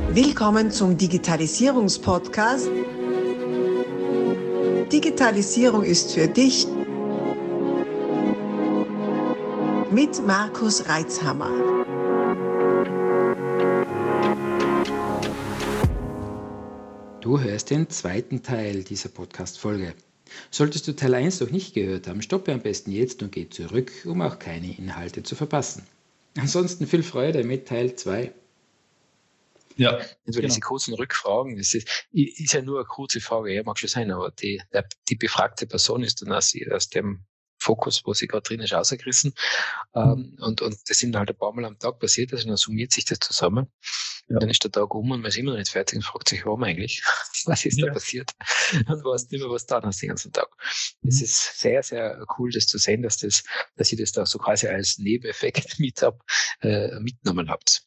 Willkommen zum Digitalisierungspodcast. Digitalisierung ist für dich mit Markus Reitzhammer. Du hörst den zweiten Teil dieser Podcast-Folge. Solltest du Teil 1 noch nicht gehört haben, stoppe am besten jetzt und geh zurück, um auch keine Inhalte zu verpassen. Ansonsten viel Freude mit Teil 2. Ja, also diese kurzen Rückfragen, das ist ja nur eine kurze Frage, ja, mag schon sein, aber die befragte Person ist dann aus dem Fokus, wo sie gerade drin ist, rausgerissen. Und das sind halt ein paar Mal am Tag passiert, also dann summiert sich das zusammen. Ja. Dann ist der Tag um und man ist immer noch nicht fertig und fragt sich, warum eigentlich? Was ist da passiert? Und weiß nicht mehr, was da ist den ganzen Tag. Es ist sehr, sehr cool, das zu sehen, dass ihr das da so quasi als Nebeneffekt mitgenommen habt.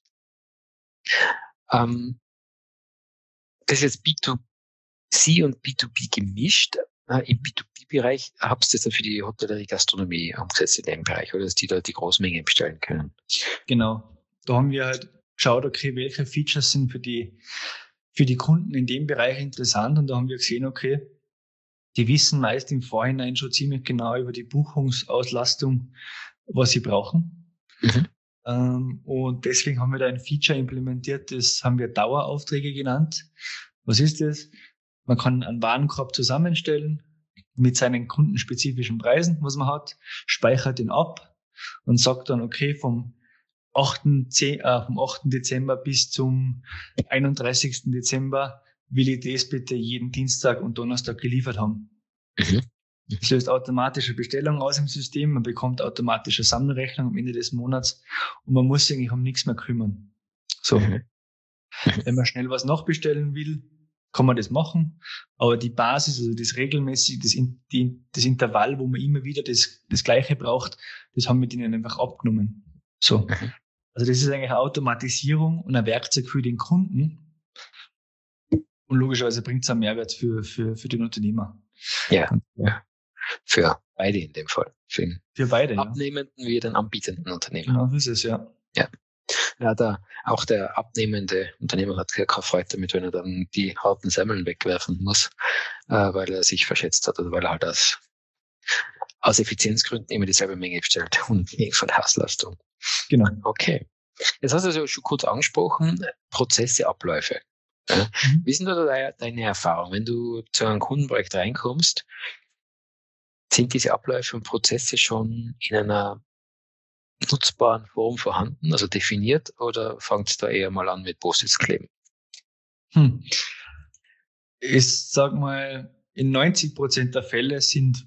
Das ist jetzt B2C und B2B gemischt. Im B2B-Bereich habt ihr das dann für die Hotellerie, Gastronomie umgesetzt in dem Bereich, oder dass die da die Großmengen bestellen können? Genau. Da haben wir halt geschaut, okay, welche Features sind für die Kunden in dem Bereich interessant, und da haben wir gesehen, okay, die wissen meist im Vorhinein schon ziemlich genau über die Buchungsauslastung, was sie brauchen. Mhm. Und deswegen haben wir da ein Feature implementiert, das haben wir Daueraufträge genannt. Was ist das? Man kann einen Warenkorb zusammenstellen mit seinen kundenspezifischen Preisen, was man hat, speichert den ab und sagt dann, okay, vom 8. Dezember bis zum 31. Dezember will ich das bitte jeden Dienstag und Donnerstag geliefert haben. Mhm. Es löst automatisch eine Bestellung aus im System, man bekommt automatisch eine Sammelrechnung am Ende des Monats und man muss sich eigentlich um nichts mehr kümmern. So. Wenn man schnell was nachbestellen will, kann man das machen, aber die Basis, also das regelmäßig, das Intervall, wo man immer wieder das Gleiche braucht, das haben wir denen einfach abgenommen. So. Also das ist eigentlich eine Automatisierung und ein Werkzeug für den Kunden, und logischerweise bringt es einen Mehrwert für den Unternehmer. Ja. Für beide in dem Fall. Für beide, abnehmenden wie den anbietenden Unternehmer. Genau, das ist es, ja. Ja, auch der abnehmende Unternehmer hat keine Freude damit, wenn er dann die harten Semmeln wegwerfen muss, weil er sich verschätzt hat oder weil er halt aus Effizienzgründen immer dieselbe Menge bestellt und von der Auslastung. Genau. Okay. Jetzt hast du es ja schon kurz angesprochen, Prozesse, Abläufe. Ja. Wie sind da deine Erfahrungen? Wenn du zu einem Kundenprojekt reinkommst, sind diese Abläufe und Prozesse schon in einer nutzbaren Form vorhanden, also definiert, oder fängt es da eher mal an mit Post-its kleben? Ich sag mal, in 90% der Fälle sind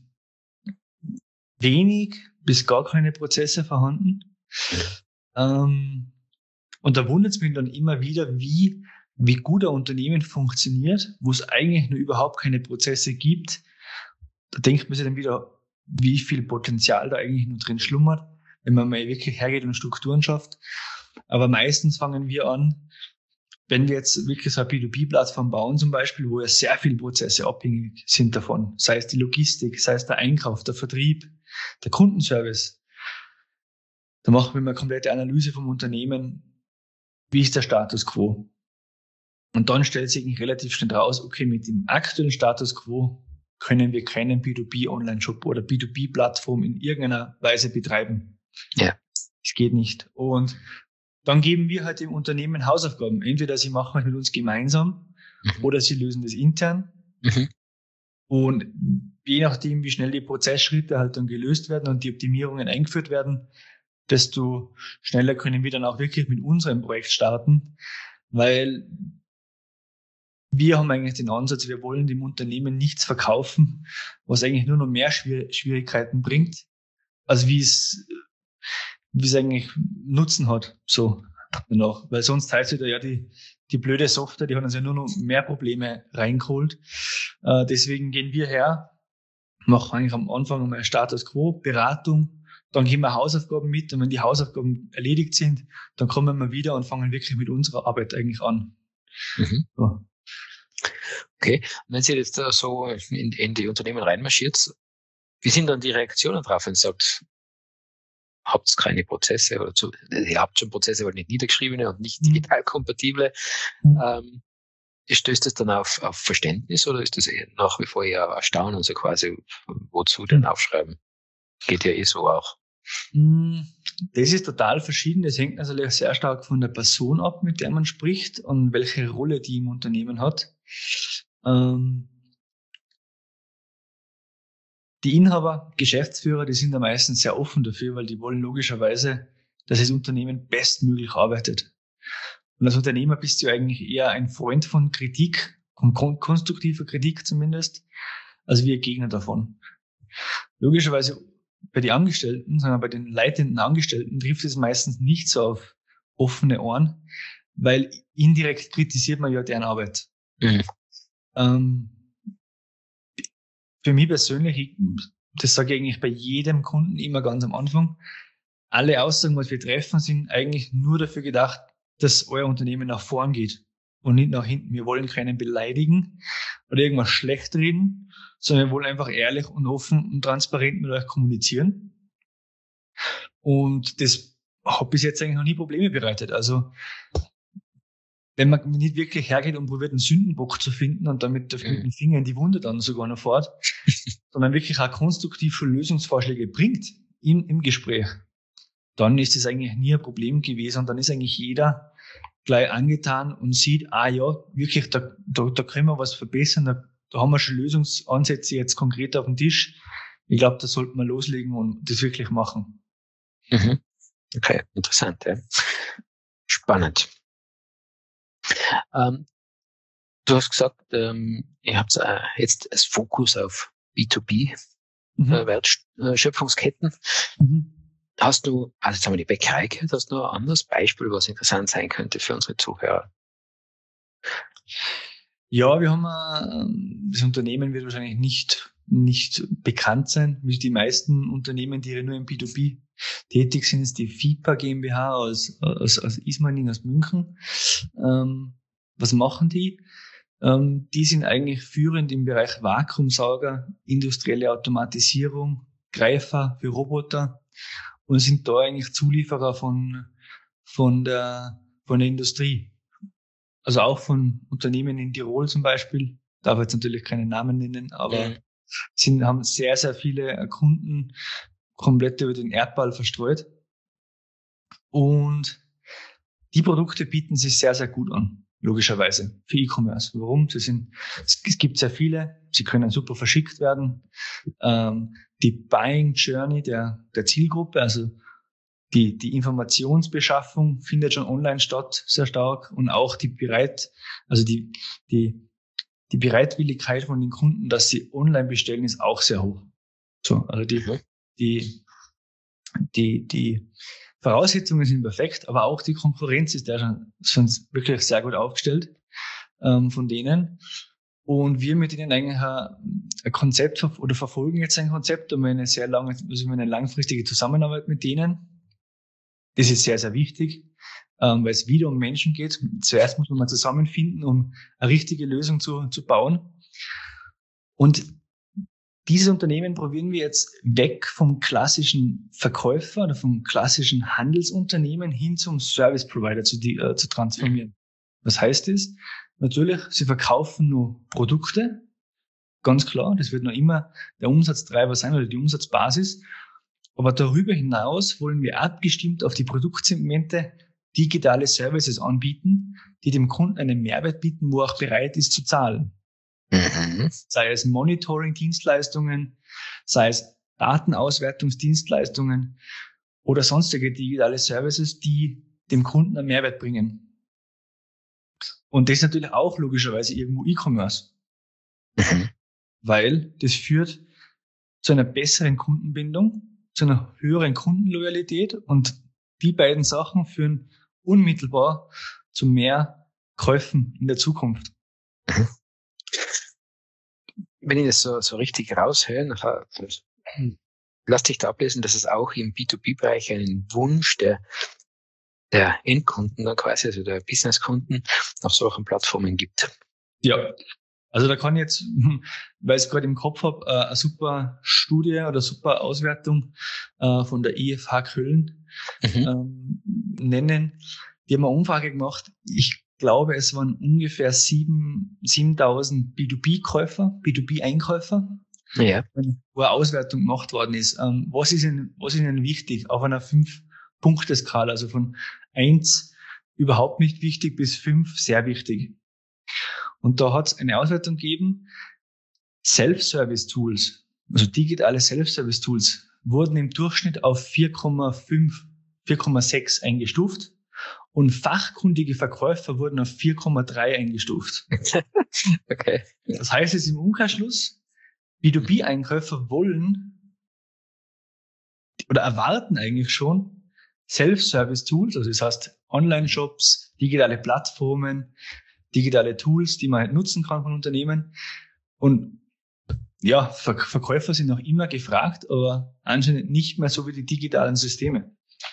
wenig bis gar keine Prozesse vorhanden. Und da wundert es mich dann immer wieder, wie gut ein Unternehmen funktioniert, wo es eigentlich nur überhaupt keine Prozesse gibt. Da denkt man sich dann wieder, wie viel Potenzial da eigentlich nur drin schlummert, wenn man mal wirklich hergeht und Strukturen schafft. Aber meistens fangen wir an, wenn wir jetzt wirklich so eine B2B-Plattform bauen zum Beispiel, wo ja sehr viele Prozesse abhängig sind davon, sei es die Logistik, sei es der Einkauf, der Vertrieb, der Kundenservice. Da machen wir mal eine komplette Analyse vom Unternehmen, wie ist der Status quo. Und dann stellt sich relativ schnell raus, okay, mit dem aktuellen Status quo können wir keinen B2B-Online-Shop oder B2B-Plattform in irgendeiner Weise betreiben. Ja. Das geht nicht. Und dann geben wir halt dem Unternehmen Hausaufgaben. Entweder sie machen es mit uns gemeinsam oder sie lösen das intern. Und je nachdem, wie schnell die Prozessschritte halt dann gelöst werden und die Optimierungen eingeführt werden, desto schneller können wir dann auch wirklich mit unserem Projekt starten, weil wir haben eigentlich den Ansatz, wir wollen dem Unternehmen nichts verkaufen, was eigentlich nur noch mehr Schwierigkeiten bringt, als wie es eigentlich Nutzen hat, so danach. Weil sonst heißt es ja, die blöde Software, die hat uns ja nur noch mehr Probleme reingeholt. Deswegen gehen wir her, machen eigentlich am Anfang einmal Status Quo, Beratung, dann geben wir Hausaufgaben mit, und wenn die Hausaufgaben erledigt sind, dann kommen wir wieder und fangen wirklich mit unserer Arbeit eigentlich an. So. Okay, und wenn Sie jetzt da so in die Unternehmen reinmarschiert, wie sind dann die Reaktionen drauf, wenn Sie sagt, habt ihr keine Prozesse oder ihr habt schon Prozesse, aber nicht niedergeschriebene und nicht digital kompatible. Stößt das dann auf Verständnis oder ist das nach wie vor eher Erstaunen, also quasi, wozu denn aufschreiben? Geht ja so auch. Das ist total verschieden. Das hängt natürlich sehr stark von der Person ab, mit der man spricht und welche Rolle die im Unternehmen hat. Die Inhaber, Geschäftsführer, die sind da meistens sehr offen dafür, weil die wollen logischerweise, dass das Unternehmen bestmöglich arbeitet. Und als Unternehmer bist du eigentlich eher ein Freund von Kritik, von konstruktiver Kritik zumindest, als wir Gegner davon. Logischerweise bei den Angestellten, sondern bei den leitenden Angestellten trifft es meistens nicht so auf offene Ohren, weil indirekt kritisiert man ja deren Arbeit. Für mich persönlich, das sage ich eigentlich bei jedem Kunden immer ganz am Anfang, alle Aussagen, was wir treffen, sind eigentlich nur dafür gedacht, dass euer Unternehmen nach vorn geht und nicht nach hinten. Wir wollen keinen beleidigen oder irgendwas schlecht reden, sondern wir wollen einfach ehrlich und offen und transparent mit euch kommunizieren. Und das hat bis jetzt eigentlich noch nie Probleme bereitet. Also, wenn man nicht wirklich hergeht und probiert, einen Sündenbock zu finden und damit mit dem Finger in die Wunde dann sogar noch fährt, sondern wirklich auch konstruktive Lösungsvorschläge bringt im Gespräch, dann ist es eigentlich nie ein Problem gewesen und dann ist eigentlich jeder gleich angetan und sieht, ja, wirklich, da können wir was verbessern, da haben wir schon Lösungsansätze jetzt konkret auf dem Tisch. Ich glaube, da sollten wir loslegen und das wirklich machen. Okay, interessant, ja. Spannend. Du hast gesagt, ihr habt jetzt als Fokus auf B2B Wertschöpfungsketten. Hast du, also jetzt haben wir die Bäckerei gehört, hast du noch ein anderes Beispiel, was interessant sein könnte für unsere Zuhörer? Ja, wir haben das Unternehmen wird wahrscheinlich nicht bekannt sein, wie die meisten Unternehmen, die nur im B2B tätig sind, ist die FIPA GmbH aus Ismaning, aus München. Was machen die? Die sind eigentlich führend im Bereich Vakuumsauger, industrielle Automatisierung, Greifer für Roboter und sind da eigentlich Zulieferer von der Industrie. Also auch von Unternehmen in Tirol zum Beispiel. Darf jetzt natürlich keine Namen nennen, aber haben sehr, sehr viele Kunden komplett über den Erdball verstreut. Und die Produkte bieten sich sehr, sehr gut an, logischerweise, für E-Commerce. Warum? Es gibt sehr viele, sie können super verschickt werden. Die Buying Journey der Zielgruppe, also die Informationsbeschaffung findet schon online statt, sehr stark. Und auch die Bereitwilligkeit von den Kunden, dass sie online bestellen, ist auch sehr hoch. So, also die Voraussetzungen sind perfekt, aber auch die Konkurrenz ist ja schon wirklich sehr gut aufgestellt von denen. Und wir mit ihnen eigentlich ein Konzept oder verfolgen jetzt ein Konzept und eine eine langfristige Zusammenarbeit mit denen. Das ist sehr, sehr wichtig, weil es wieder um Menschen geht. Zuerst muss man mal zusammenfinden, um eine richtige Lösung zu bauen. Und dieses Unternehmen probieren wir jetzt weg vom klassischen Verkäufer oder vom klassischen Handelsunternehmen hin zum Service Provider zu transformieren. Was heißt das? Natürlich, sie verkaufen nur Produkte, ganz klar, das wird noch immer der Umsatztreiber sein oder die Umsatzbasis. Aber darüber hinaus wollen wir abgestimmt auf die Produktsegmente digitale Services anbieten, die dem Kunden einen Mehrwert bieten, wo er auch bereit ist zu zahlen. Sei es Monitoring-Dienstleistungen, sei es Datenauswertungsdienstleistungen oder sonstige digitale Services, die dem Kunden einen Mehrwert bringen. Und das ist natürlich auch logischerweise irgendwo E-Commerce. Weil das führt zu einer besseren Kundenbindung, zu einer höheren Kundenloyalität und die beiden Sachen führen unmittelbar zu mehr Käufen in der Zukunft. Wenn ich das so richtig raushöre, lass dich da ablesen, dass es auch im B2B-Bereich einen Wunsch der Endkunden dann quasi, also der Businesskunden, auf solchen Plattformen gibt. Ja, Also da kann ich jetzt, weil ich es gerade im Kopf habe, eine super Studie oder super Auswertung von der IFH Köln nennen. Die haben eine Umfrage gemacht. Ich glaube, es waren ungefähr 7.000 B2B-Käufer, B2B-Einkäufer, wo eine Auswertung gemacht worden ist. Was ist Ihnen wichtig auf einer 5-Punkte-Skala, also von 1 überhaupt nicht wichtig bis 5 sehr wichtig. Und da hat es eine Auswertung gegeben, Self-Service-Tools, also digitale Self-Service-Tools, wurden im Durchschnitt auf 4,5, 4,6 eingestuft und fachkundige Verkäufer wurden auf 4,3 eingestuft. Okay. Das heißt jetzt im Umkehrschluss, B2B-Einkäufer wollen oder erwarten eigentlich schon Self-Service-Tools, also das heißt Online-Shops, digitale Plattformen, digitale Tools, die man halt nutzen kann von Unternehmen. Und ja, Verkäufer sind noch immer gefragt, aber anscheinend nicht mehr so wie die digitalen Systeme.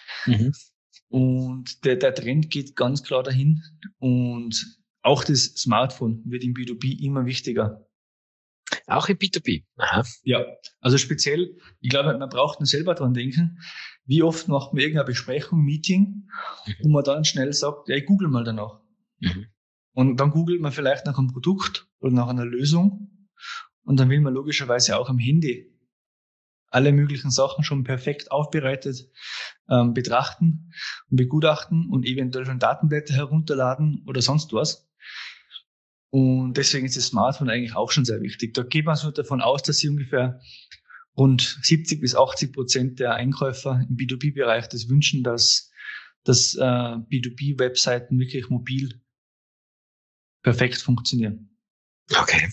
Und der Trend geht ganz klar dahin. Und auch das Smartphone wird im B2B immer wichtiger. Auch im B2B? Aha. Ja, also speziell, ich glaube, man braucht nur selber dran denken, wie oft macht man irgendeine Besprechung, Meeting, und man dann schnell sagt, ja, ich google mal danach. Und dann googelt man vielleicht nach einem Produkt oder nach einer Lösung. Und dann will man logischerweise auch am Handy alle möglichen Sachen schon perfekt aufbereitet betrachten und begutachten und eventuell schon Datenblätter herunterladen oder sonst was. Und deswegen ist das Smartphone eigentlich auch schon sehr wichtig. Da geht man so davon aus, dass sie ungefähr rund 70-80% der Einkäufer im B2B-Bereich das wünschen, dass B2B-Webseiten wirklich mobil perfekt funktionieren. Okay.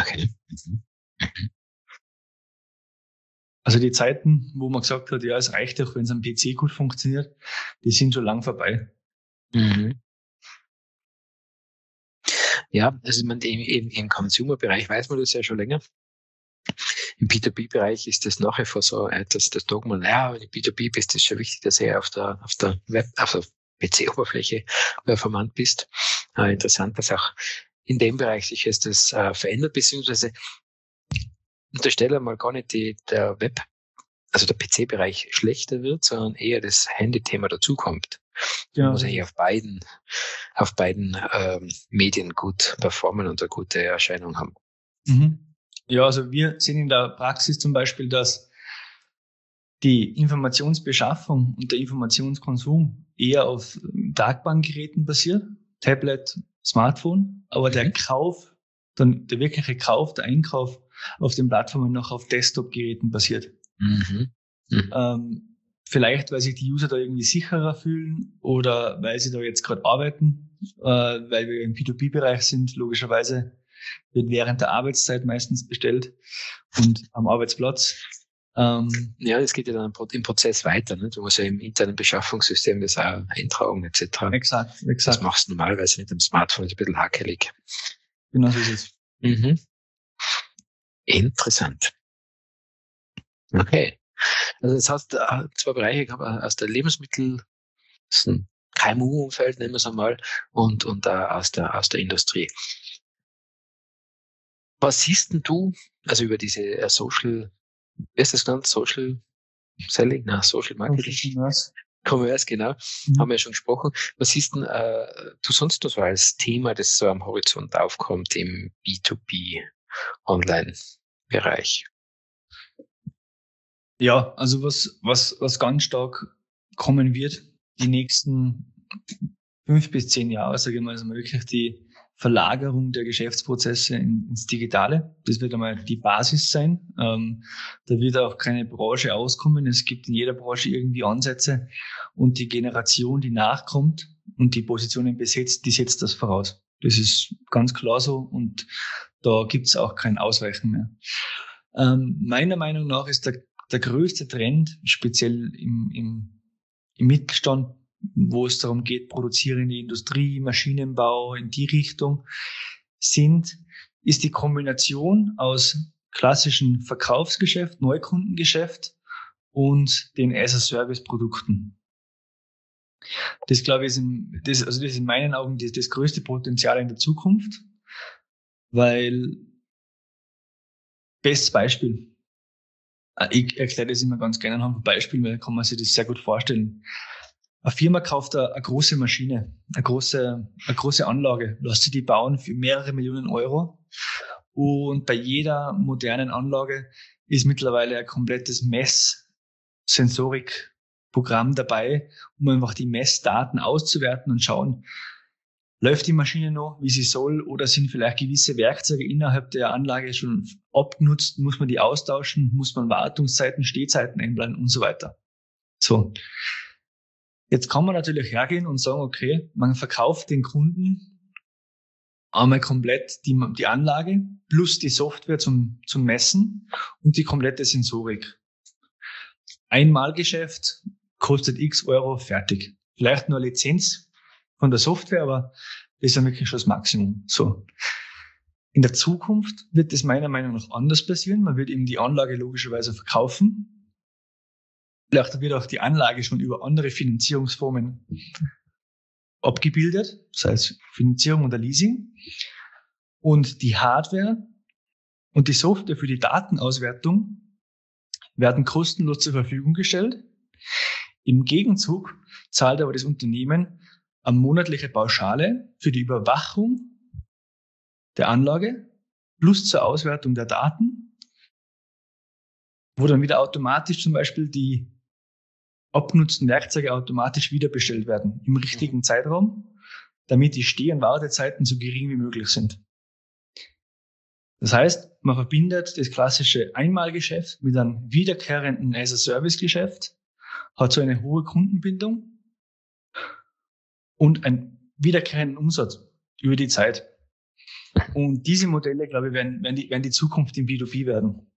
Also die Zeiten, wo man gesagt hat, ja, es reicht doch, wenn es am PC gut funktioniert, die sind schon lang vorbei. Ja, also man im Consumer-Bereich weiß man das ja schon länger. Im B2B-Bereich ist das nach wie vor so, dass das Dogma, naja, wenn du B2B bist, ist schon wichtig, dass du auf der PC-Oberfläche performant bist. Interessant, dass auch in dem Bereich sich jetzt das verändert, beziehungsweise unterstelle mal gar nicht der PC-Bereich schlechter wird, sondern eher das Handy-Thema dazukommt. Ja. Man muss eigentlich auf beiden Medien gut performen und eine gute Erscheinung haben. Ja, also wir sehen in der Praxis zum Beispiel, dass die Informationsbeschaffung und der Informationskonsum eher auf Tragbahngeräten basiert, Tablet, Smartphone, aber der Kauf, der wirkliche Kauf, der Einkauf auf den Plattformen noch auf Desktop-Geräten basiert. Vielleicht, weil sich die User da irgendwie sicherer fühlen oder weil sie da jetzt gerade arbeiten, weil wir im B2B-Bereich sind, logischerweise wird während der Arbeitszeit meistens bestellt und am Arbeitsplatz. Ja, das geht ja dann im Prozess weiter. Ne? Du musst ja im internen Beschaffungssystem das auch eintragen etc. Exakt. Das machst du normalerweise mit dem Smartphone, ist ein bisschen hakelig. Genau so ist es. Interessant. Okay. Also das heißt, zwei Bereiche gehabt, aus der Lebensmittel, das ist ein KMU-Umfeld, nennen wir es einmal, und aus der Industrie. Was siehst denn du, also über diese Social, wie ist das genannt? Social Selling? Social Marketing? Commerce, genau. Haben wir ja schon gesprochen. Was siehst denn du sonst noch so als Thema, das so am Horizont aufkommt im B2B Online-Bereich? Ja, also was ganz stark kommen wird, die nächsten 5 bis 10 Jahre, sage ich mal, ist wirklich die Verlagerung der Geschäftsprozesse ins Digitale. Das wird einmal die Basis sein. Da wird auch keine Branche auskommen. Es gibt in jeder Branche irgendwie Ansätze und die Generation, die nachkommt und die Positionen besetzt, die setzt das voraus. Das ist ganz klar so und da gibt's auch kein Ausweichen mehr. Meiner Meinung nach ist der größte Trend, speziell im Mittelstand, wo es darum geht, produzierende Industrie, Maschinenbau in die Richtung, ist die Kombination aus klassischen Verkaufsgeschäft, Neukundengeschäft und den as-a-Service-Produkten. Das, glaube ich, ist in meinen Augen das größte Potenzial in der Zukunft. Weil, bestes Beispiel, ich erkläre das immer ganz gerne anhand von Beispielen, weil kann man sich das sehr gut vorstellen. Eine Firma kauft eine große Maschine, eine große Anlage, lässt sie die bauen für mehrere Millionen Euro. Und bei jeder modernen Anlage ist mittlerweile ein komplettes Mess-Sensorik-Programm dabei, um einfach die Messdaten auszuwerten und schauen, läuft die Maschine noch, wie sie soll, oder sind vielleicht gewisse Werkzeuge innerhalb der Anlage schon abgenutzt, muss man die austauschen, muss man Wartungszeiten, Stehzeiten einplanen und so weiter. So. Jetzt kann man natürlich hergehen und sagen, okay, man verkauft den Kunden einmal komplett die Anlage plus die Software zum Messen und die komplette Sensorik. Einmalgeschäft, kostet x Euro, fertig. Vielleicht nur eine Lizenz von der Software, aber das ist dann wirklich schon das Maximum. So. In der Zukunft wird das meiner Meinung nach anders passieren. Man wird eben die Anlage logischerweise verkaufen. Vielleicht wird auch die Anlage schon über andere Finanzierungsformen abgebildet, das heißt Finanzierung oder Leasing. Und die Hardware und die Software für die Datenauswertung werden kostenlos zur Verfügung gestellt. Im Gegenzug zahlt aber das Unternehmen eine monatliche Pauschale für die Überwachung der Anlage plus zur Auswertung der Daten, wo dann wieder automatisch zum Beispiel die abgenutzten Werkzeuge automatisch wiederbestellt werden im richtigen Zeitraum, damit die Steh- und Wartezeiten so gering wie möglich sind. Das heißt, man verbindet das klassische Einmalgeschäft mit einem wiederkehrenden as-a-Service-Geschäft, hat so eine hohe Kundenbindung und einen wiederkehrenden Umsatz über die Zeit. Und diese Modelle, glaube ich, werden die Zukunft im B2B werden.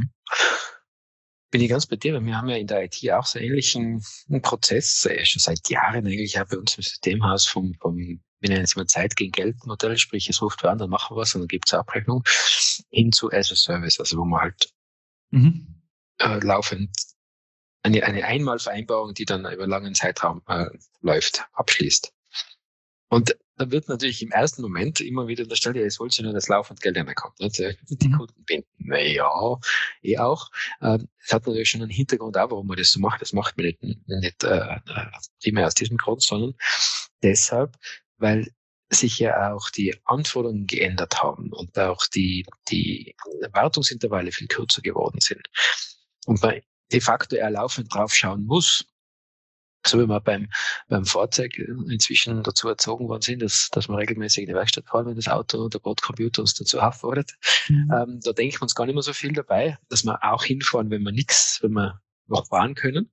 Bin ich ganz bei dir, weil wir haben ja in der IT auch so ähnlichen Prozess, schon seit Jahren eigentlich auch bei uns im Systemhaus vom wir nennen es immer Zeit gegen Geld Modell, sprich es ruft wer an, dann machen wir was und dann gibt es Abrechnung, hin zu as a Service, also wo man halt laufend eine Einmalvereinbarung, die dann über einen langen Zeitraum läuft, abschließt. Und da wird natürlich im ersten Moment immer wieder unterstellt, ja, jetzt wollt ihr nur, dass laufend Geld reinkommt. Die Kunden binden. Naja, auch. Es hat natürlich schon einen Hintergrund auch, warum man das so macht. Das macht man nicht primär aus diesem Grund, sondern deshalb, weil sich ja auch die Anforderungen geändert haben und auch die Wartungsintervalle viel kürzer geworden sind. Und man de facto eher laufend drauf schauen muss, so wie wir beim Fahrzeug inzwischen dazu erzogen worden sind, dass wir regelmäßig in die Werkstatt fahren, wenn das Auto und der Bordcomputer uns dazu auffordert. Da denken wir uns gar nicht mehr so viel dabei, dass wir auch hinfahren, wenn wir noch fahren können.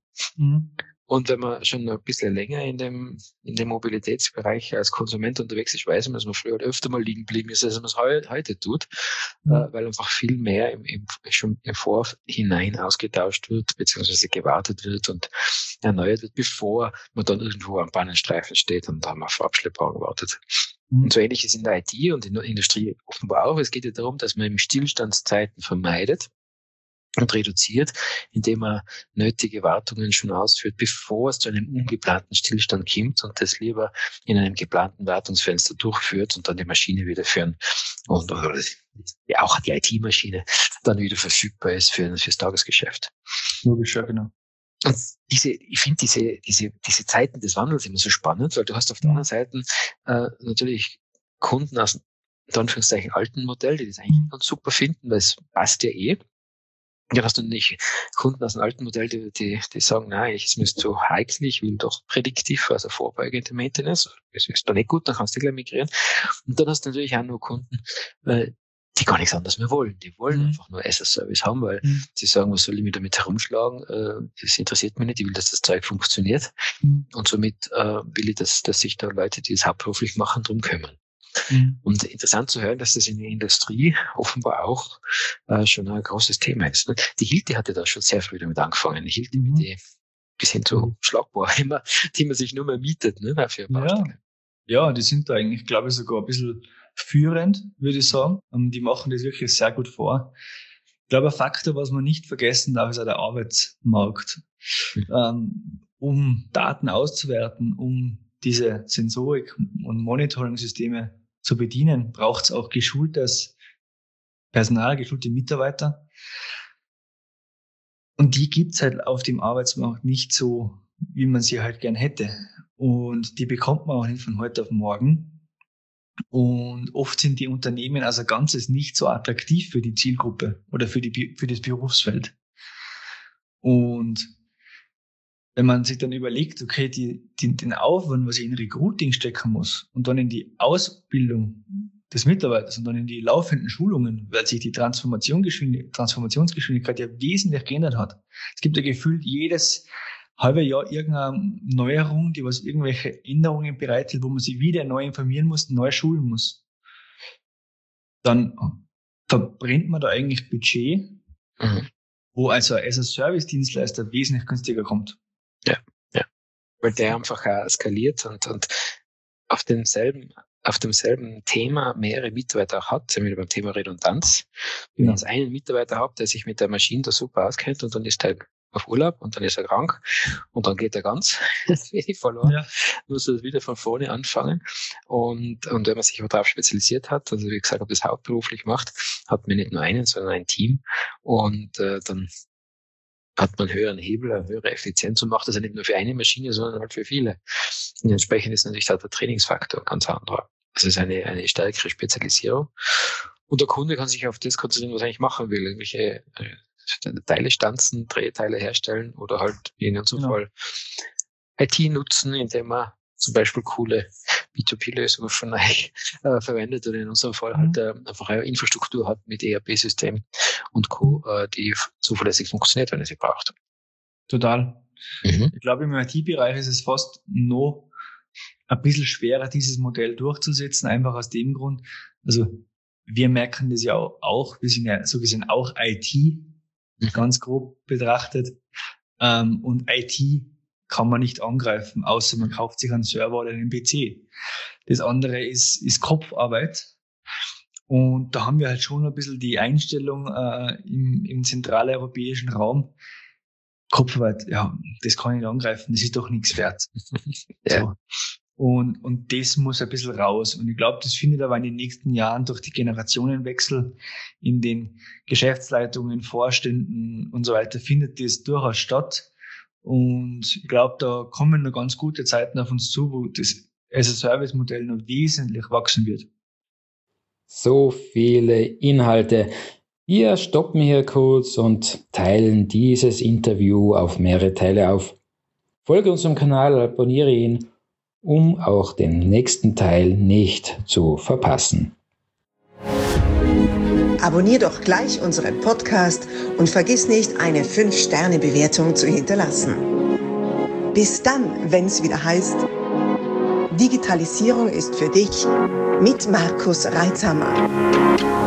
Und wenn man schon ein bisschen länger in dem Mobilitätsbereich als Konsument unterwegs ist, weiß man, dass man früher öfter mal liegen geblieben ist, als man es heute tut, weil einfach viel mehr schon im Vorhinein ausgetauscht wird, beziehungsweise gewartet wird und erneuert wird, bevor man dann irgendwo am Bahnenstreifen steht und dann auf Abschleppwagen wartet. Und so ähnlich ist in der IT und in der Industrie offenbar auch. Es geht ja darum, dass man eben Stillstandszeiten vermeidet und reduziert, indem man nötige Wartungen schon ausführt, bevor es zu einem ungeplanten Stillstand kommt und das lieber in einem geplanten Wartungsfenster durchführt und dann die Maschine wieder führen und auch die IT-Maschine dann wieder verfügbar ist fürs Tagesgeschäft. Logisch, ja, genau. Und ich finde diese Zeiten des Wandels immer so spannend, weil du hast auf der anderen Seite natürlich Kunden aus in Anführungszeichen alten Modell, die das eigentlich ganz super finden, weil es passt ja eh. Ja, hast du nicht Kunden aus dem alten Modell, die sagen, nein, es ist zu heikel, ich will doch prädiktiv, also vorbeugende Maintenance. Das ist doch nicht gut, dann kannst du gleich migrieren. Und dann hast du natürlich auch nur Kunden, die gar nichts anderes mehr wollen. Die wollen einfach nur as-a-Service haben, weil sie sagen, was soll ich mir damit herumschlagen? Das interessiert mich nicht, ich will, dass das Zeug funktioniert. Und somit will ich, dass sich da Leute, die es hauptberuflich machen, drum kümmern. Und interessant zu hören, dass das in der Industrie offenbar auch schon ein großes Thema ist. Die Hilti hatte da schon sehr früh damit angefangen. Die Hilti mit die bis hin zu Schlagbohr immer, die man sich nur mehr mietet, ne, für Baustelle. Ja, die sind da eigentlich, glaube ich, sogar ein bisschen führend, würde ich sagen. Die machen das wirklich sehr gut vor. Ich glaube, ein Faktor, was man nicht vergessen darf, ist auch der Arbeitsmarkt. Um Daten auszuwerten, um diese Sensorik- und Monitoring-Systeme zu bedienen, braucht es auch geschultes Personal, geschulte Mitarbeiter. Und die gibt's halt auf dem Arbeitsmarkt nicht so, wie man sie halt gern hätte. Und die bekommt man auch nicht von heute auf morgen. Und oft sind die Unternehmen als Ganzes nicht so attraktiv für die Zielgruppe oder für das Berufsfeld. Und wenn man sich dann überlegt, okay, den Aufwand, was ich in Recruiting stecken muss und dann in die Ausbildung des Mitarbeiters und dann in die laufenden Schulungen, weil sich die Transformationsgeschwindigkeit ja wesentlich geändert hat. Es gibt ja gefühlt jedes halbe Jahr irgendeine Neuerung, die was irgendwelche Änderungen bereithält, wo man sich wieder neu informieren muss, neu schulen muss. Dann verbrennt man da eigentlich Budget, wo also als ein Service-Dienstleister wesentlich günstiger kommt. Ja. Weil der einfach auch skaliert und auf demselben Thema mehrere Mitarbeiter auch hat, sind wir beim Thema Redundanz. Wenn ich jetzt einen Mitarbeiter habe, der sich mit der Maschine da super auskennt und dann ist er auf Urlaub und dann ist er krank und dann geht er ganz wenig verloren, muss er wieder von vorne anfangen. Und wenn man sich darauf spezialisiert hat, also wie gesagt, ob das hauptberuflich macht, hat man nicht nur einen, sondern ein Team und dann hat man einen höheren Hebel, eine höhere Effizienz und macht das ja nicht nur für eine Maschine, sondern halt für viele. Und entsprechend ist natürlich auch der Trainingsfaktor ganz anderer. Das ist eine stärkere Spezialisierung. Und der Kunde kann sich auf das konzentrieren, was er eigentlich machen will. Irgendwelche Teile stanzen, Drehteile herstellen oder halt in unserem Fall IT nutzen, indem man zum Beispiel coole B2B-Lösungen von euch verwendet oder in unserem Fall halt einfach eine Infrastruktur hat mit ERP-System und Co., die zuverlässig funktioniert, wenn ihr sie braucht. Total. Ich glaube, im IT-Bereich ist es fast noch ein bisschen schwerer, dieses Modell durchzusetzen, einfach aus dem Grund, also wir merken das ja auch, wir sind ja so gesehen auch IT, ganz grob betrachtet, und IT kann man nicht angreifen, außer man kauft sich einen Server oder einen PC. Das andere ist Kopfarbeit. Und da haben wir halt schon ein bisschen die Einstellung im zentraleuropäischen Raum. Kopfarbeit, ja, das kann ich nicht angreifen, das ist doch nichts wert. So. Und das muss ein bisschen raus. Und ich glaube, das findet aber in den nächsten Jahren durch die Generationenwechsel in den Geschäftsleitungen, Vorständen und so weiter, findet das durchaus statt. Und ich glaube, da kommen noch ganz gute Zeiten auf uns zu, wo das as-a-Service-Modell noch wesentlich wachsen wird. So viele Inhalte. Wir stoppen hier kurz und teilen dieses Interview auf mehrere Teile auf. Folge unserem Kanal, abonniere ihn, um auch den nächsten Teil nicht zu verpassen. Abonnier doch gleich unseren Podcast und vergiss nicht, eine 5-Sterne-Bewertung zu hinterlassen. Bis dann, wenn es wieder heißt, Digitalisierung ist für dich mit Markus Reitzhammer.